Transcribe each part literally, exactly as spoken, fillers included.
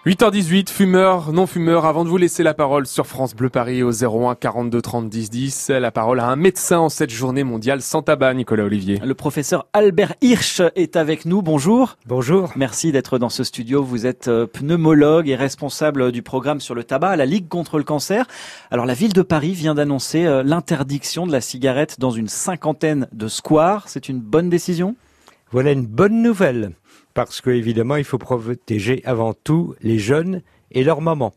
huit heures dix-huit, fumeurs, non-fumeurs, avant de vous laisser la parole sur France Bleu Paris au zéro un quarante-deux trente dix dix, la parole à un médecin en cette journée mondiale sans tabac, Nicolas Olivier. Le professeur Albert Hirsch est avec nous, bonjour. Bonjour. Merci d'être dans ce studio, vous êtes pneumologue et responsable du programme sur le tabac à la Ligue contre le cancer. Alors la ville de Paris vient d'annoncer l'interdiction de la cigarette dans une cinquantaine de squares, c'est une bonne décision ? Voilà une bonne nouvelle. Parce que évidemment, il faut protéger avant tout les jeunes et leurs mamans.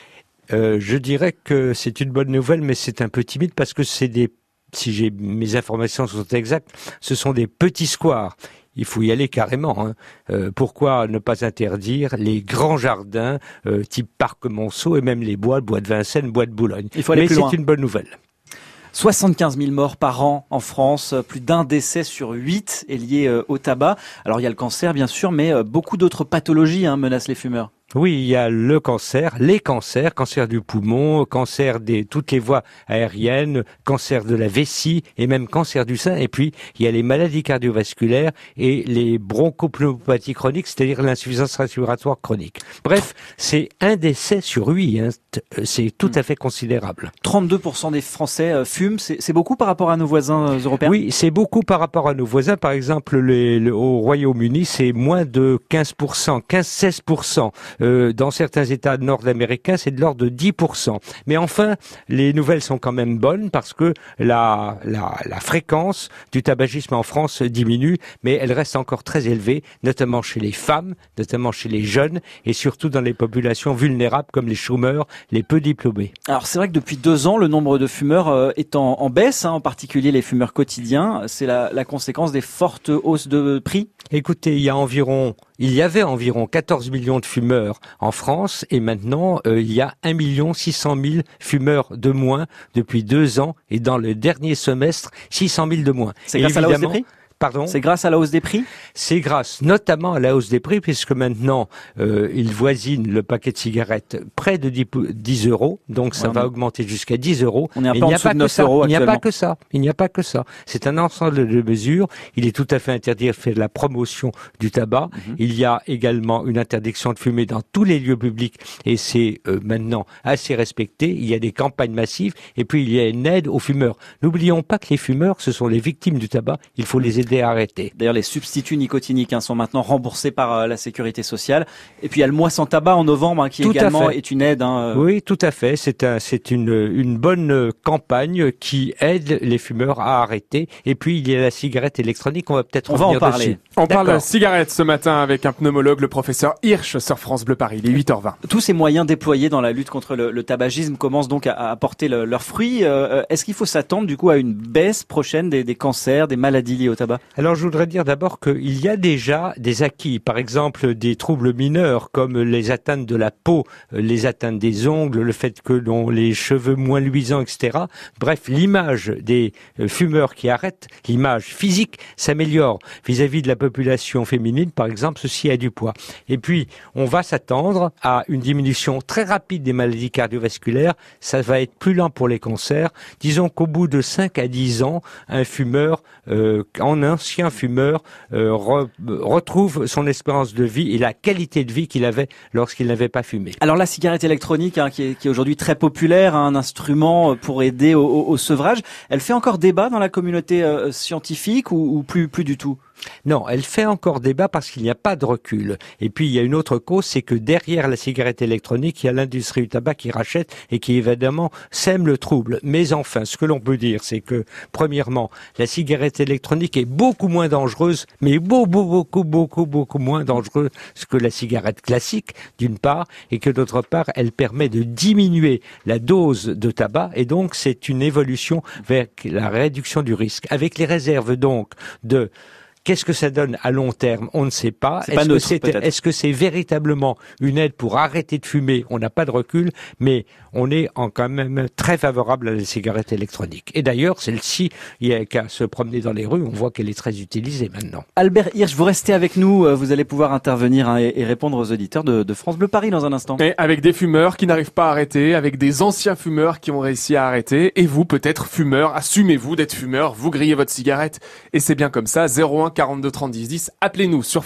Euh, je dirais que c'est une bonne nouvelle, mais c'est un peu timide parce que c'est des, si j'ai mes informations sont exactes, ce sont des petits squares. Il faut y aller carrément. Hein. Euh, pourquoi ne pas interdire les grands jardins, euh, type Parc Monceau et même les bois, bois de Vincennes, bois de Boulogne. Il faut aller mais plus c'est loin. une bonne nouvelle. soixante-quinze mille morts par an en France, plus d'un décès sur huit est lié au tabac. Alors il y a le cancer bien sûr, mais beaucoup d'autres pathologies hein, menacent les fumeurs. Oui, il y a le cancer, les cancers, cancer du poumon, cancer des toutes les voies aériennes, cancer de la vessie et même cancer du sein. Et puis, il y a les maladies cardiovasculaires et les bronchopneumopathies chroniques, c'est-à-dire l'insuffisance respiratoire chronique. Bref, c'est un décès sur huit, hein. C'est tout à fait considérable. trente-deux pour cent des Français fument, c'est, c'est beaucoup par rapport à nos voisins européens ? Oui, c'est beaucoup par rapport à nos voisins. Par exemple, les, le, au Royaume-Uni, c'est moins de quinze pour cent, quinze à seize pour cent. Euh, dans certains États nord-américains, c'est de l'ordre de dix pour cent. Mais enfin, les nouvelles sont quand même bonnes parce que la, la, la fréquence du tabagisme en France diminue, mais elle reste encore très élevée, notamment chez les femmes, notamment chez les jeunes et surtout dans les populations vulnérables comme les chômeurs, les peu diplômés. Alors c'est vrai que depuis deux ans, le nombre de fumeurs euh, est en, en baisse, hein, en particulier les fumeurs quotidiens. C'est la, la conséquence des fortes hausses de prix ? Écoutez, il y a environ, il y avait environ quatorze millions de fumeurs en France et maintenant euh, il y a un million six cent mille fumeurs de moins depuis deux ans et dans le dernier semestre six cent mille de moins. C'est grâce à la hausse des prix ? Pardon ? C'est grâce à la hausse des prix ? C'est grâce notamment à la hausse des prix puisque maintenant euh, il voisine le paquet de cigarettes près de dix euros, donc ça ouais, va augmenter jusqu'à dix euros. On est un peu en dessous de neuf euros Il n'y a actuellement. pas que ça. Il n'y a pas que ça. C'est un ensemble de mesures. Il est tout à fait interdit de faire la promotion du tabac. Mm-hmm. Il y a également une interdiction de fumer dans tous les lieux publics et c'est euh, maintenant assez respecté. Il y a des campagnes massives et puis il y a une aide aux fumeurs. N'oublions pas que les fumeurs, ce sont les victimes du tabac. Il faut les aider à arrêter. D'ailleurs, les substituts nicotiniques hein, sont maintenant remboursés par euh, la sécurité sociale. Et puis il y a le mois sans tabac en novembre hein, qui tout également est une aide. Hein, euh... Oui, tout à fait. C'est un, c'est une, une bonne campagne qui aide les fumeurs à arrêter. Et puis il y a la cigarette électronique. On va peut-être on va en parler. Dessus. On D'accord. parle de cigarette ce matin avec un pneumologue, le professeur Hirsch sur France Bleu Paris. Il est huit heures vingt. Tous ces moyens déployés dans la lutte contre le, le tabagisme commencent donc à, à porter le, leurs fruits. Euh, est-ce qu'il faut s'attendre du coup à une baisse prochaine des, des cancers, des maladies liées au tabac ? Alors je voudrais dire d'abord qu'il y a déjà des acquis, par exemple des troubles mineurs comme les atteintes de la peau, les atteintes des ongles, le fait que l'on les cheveux moins luisants, et cetera. Bref, l'image des fumeurs qui arrêtent, l'image physique s'améliore vis-à-vis de la population féminine, par exemple, ceci a du poids. Et puis, on va s'attendre à une diminution très rapide des maladies cardiovasculaires. Ça va être plus lent pour les cancers. Disons qu'au bout de cinq à dix ans, un fumeur, euh, en ancien fumeur, euh, re, retrouve son espérance de vie et la qualité de vie qu'il avait lorsqu'il n'avait pas fumé. Alors la cigarette électronique, hein, qui est, qui est aujourd'hui très populaire, hein, un instrument pour aider au, au, au sevrage, elle fait encore débat dans la communauté euh, scientifique ou, ou plus, plus du tout ? Non, elle fait encore débat parce qu'il n'y a pas de recul. Et puis, il y a une autre cause, c'est que derrière la cigarette électronique, il y a l'industrie du tabac qui rachète et qui, évidemment, sème le trouble. Mais enfin, ce que l'on peut dire, c'est que, premièrement, la cigarette électronique est beaucoup moins dangereuse, mais beaucoup, beaucoup, beaucoup, beaucoup moins dangereuse que la cigarette classique, d'une part, et que, d'autre part, elle permet de diminuer la dose de tabac, et donc, c'est une évolution vers la réduction du risque. Avec les réserves, donc, de Qu'est-ce que ça donne à long terme ? On ne sait pas. C'est est-ce, pas que neutre, c'est, peut-être. est-ce que c'est véritablement une aide pour arrêter de fumer ? On n'a pas de recul, mais on est en quand même très favorable à la cigarette électronique. Et d'ailleurs, celle-ci, il n'y a qu'à se promener dans les rues, on voit qu'elle est très utilisée maintenant. Albert Hirsch, vous restez avec nous, vous allez pouvoir intervenir hein, et, et répondre aux auditeurs de, de France Bleu Paris dans un instant. Et avec des fumeurs qui n'arrivent pas à arrêter, avec des anciens fumeurs qui ont réussi à arrêter, et vous, peut-être fumeur, assumez-vous d'être fumeur, vous grillez votre cigarette, et c'est bien comme ça, zéro un quarante-deux trente dix dix, appelez-nous sur